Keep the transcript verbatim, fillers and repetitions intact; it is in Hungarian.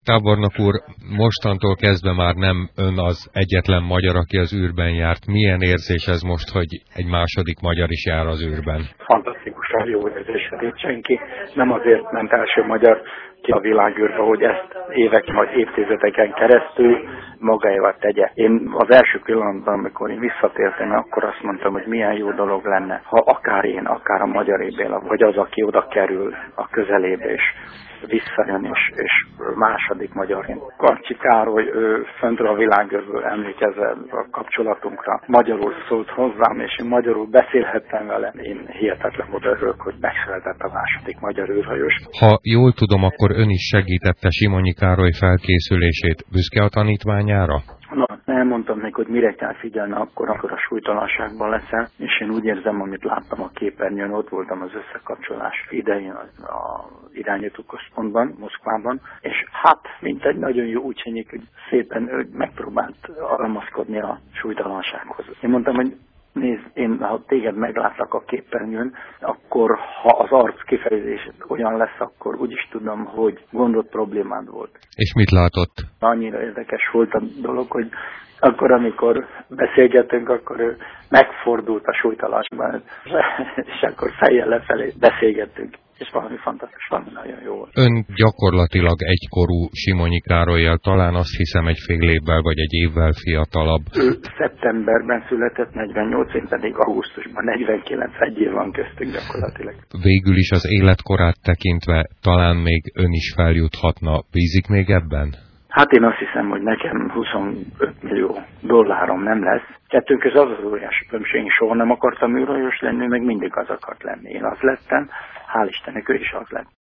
Tábornok úr, mostantól kezdve már nem ön az egyetlen magyar, aki az űrben járt. Milyen érzés ez most, hogy egy második magyar is jár az űrben? Fantasztikusan jó érzés, hogy senki nem azért ment első magyar ki a világűrbe, hogy ezt évek vagy évtizedeken keresztül magáéval tegye. Én az első pillanatban, amikor én visszatértem, akkor azt mondtam, hogy milyen jó dolog lenne, ha akár én, akár a magyar ébél, vagy az, aki oda kerül a közelébe, és visszajön, és, és második magyarként. Karcsi Károly, ő föntről a világűrből emlékezve a kapcsolatunkra magyarul szólt hozzám, és én magyarul beszélhettem vele. Én hihetetlen örülök, hogy megszületett a második magyar űrhajós. Ha jól tudom, akkor ön is segítette Simonyi Károly felkészülését. Büszke a tanítványára? Na, elmondtam neki, hogy mire kell figyelni akkor, akkor a súlytalanságban leszel, és én úgy érzem, amit láttam a képernyőn, ott voltam az összekapcsolás idején az a irányítóközpontban, Moszkvában, és hát, mint egy nagyon jó úgysenyik, hogy szépen ő megpróbált alkalmazkodni a súlytalansághoz. Én mondtam, hogy nézd, én, ha téged meglátlak a képernyőn, akkor ha az arc kifejezés olyan lesz, akkor úgyis tudom, hogy gondot, problémád volt. És mit látott? Annyira érdekes volt a dolog, hogy akkor, amikor beszélgetünk, akkor ő megfordult a súlytalanságban, és akkor fejjel lefelé beszélgettünk. És valami fantasztikus, valami nagyon jó volt. Ön gyakorlatilag egykorú Simonyi Károllyal, talán azt hiszem egy fél évvel vagy egy évvel fiatalabb. Ő szeptemberben született, negyvennyolc, én pedig augusztusban, negyvenkilenc, egy év van köztünk gyakorlatilag. Végül is az életkorát tekintve talán még ön is feljuthatna. Bízik még ebben? Hát én azt hiszem, hogy nekem huszonöt millió dollárom nem lesz. Kettőnk között az az óriási különbség, én soha nem akartam űrhajós lenni, meg mindig az akart lenni. Én az lettem, hál' Istennek ő is az lett.